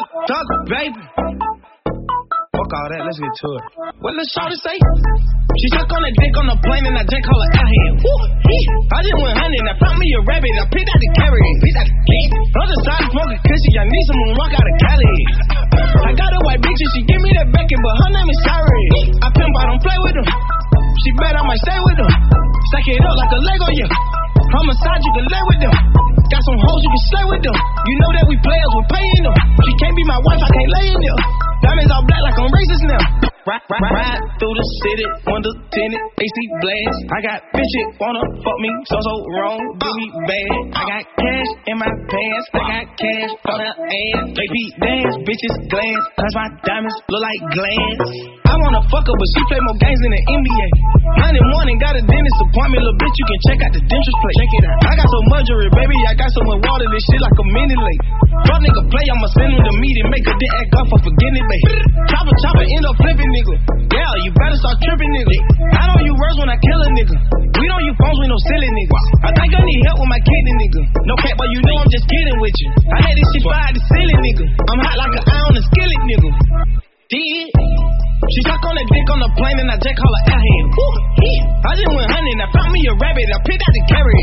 Talk, baby. Fuck all that, let's get to it. What did Shawty say? She suck on that dick on the plane and I just call her airhead. I just went hunting, I found me a rabbit, I picked out the carrot. On the side smoking cushy, I need someone walk out of Cali. I got a white bitch and she give me that Beckett, but her name is Sari. I pimp, I don't play with them. She bet I might stay with them. Stack it up like a Lego, yeah. Homicide, you can lay with them. Got some hoes, you can slay with them. You know that we players, we're paying them. She can't be my wife, I can't lay in them. Diamonds all black like I'm racist now. Ride through the city, window tinted, AC blast. I got bitches wanna fuck me, so wrong, do me bad. I got cash in my pants, I got cash on her ass. They beat dance, bitches glance, cause my diamonds look like glass. I wanna fuck her, but she play more games than the NBA. Monday morning, got a dentist appointment, little bitch, you can check out the dentist plate. Check it out. I got so much jewelry, baby, I got so much water, this shit like a minute late. Fuck nigga play, I'ma send him to meet and make a dick act off for forgetting it, baby. Chopper, end up flipping, nigga. Yeah, you better start tripping, nigga. I don't use words when I kill a nigga. We don't use phones with no silly niggas. I think I need help with my kidney, nigga. No cap, but you know I'm just kidding with you. I had this shit fire the ceiling, nigga. I'm hot like an eye on a skillet, nigga. Did she suck on that dick on the plane and I just call her airhead. I just went hunting, I found me a rabbit, I picked out the carrot.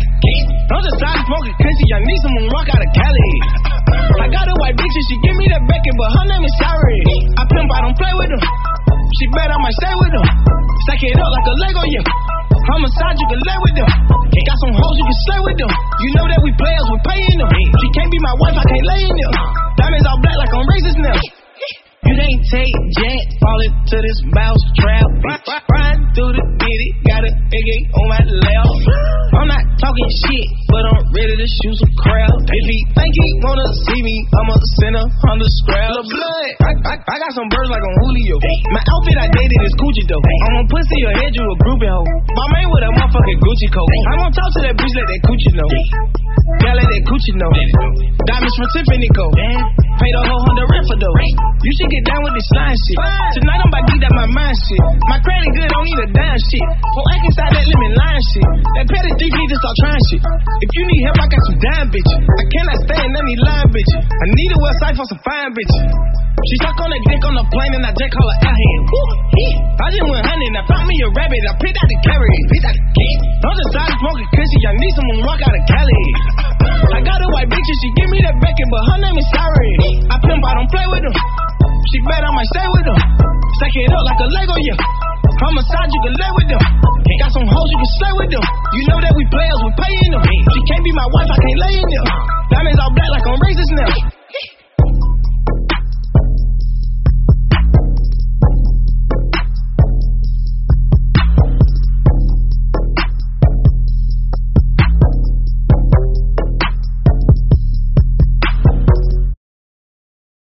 On the side smoking cushy, I need someone walk out of Cali. I got a white bitch and she give me that Beckett, but her name is Sari. I pimp, I don't play with them. She bet I might stay with them. Stack it up like a Lego, yeah. Homicide, you can lay with them. Got some hoes, you can slay with them. You know that we players, we're paying them. She can't be my wife, I can't lay in them. Diamonds all black like I'm racist now. You ain't take jet, fall into this mouse trap. Riding through the ditty, got a AK on my left. I'm not talking shit, but I'm ready to shoot some crap. If he think he wanna see me, I'ma send a 100 scraps. The blood, I got some birds like on Julio. My outfit I dated is Gucci though. I'm gonna pussy your head, you a groupie hoe. My man with a motherfucking Gucci coat. I won't talk to that bitch, let that Gucci know. Yeah, let that Gucci know. Diamonds from Tiffany go. Pay the whole $100 for though. You should get down with this slime shit. Tonight I'm about to get out my mind shit. My credit good, don't need a dime shit. Won't act inside that lemon line shit. That petty thief need to start trying shit. If you need help, I got some dime bitches. I cannot stand none of these lying bitches. I need a website for some fine bitches. She suck on that dick on the plane and I just call her airhead. I just went hunting, I found me a rabbit, I picked out the carrot. On the side smoking cushy, I need someone walk out of Cali. I got a white bitch and she give me that Beckett, but her name is Sari. I pimp, I don't play with them. She bet I might stay with them. Stack it up like a Lego, yeah. Homicide, you can lay with them. Got some hoes, you can slay with them. You know that we players, we're paying them. She can't be my wife, I can't lay in them.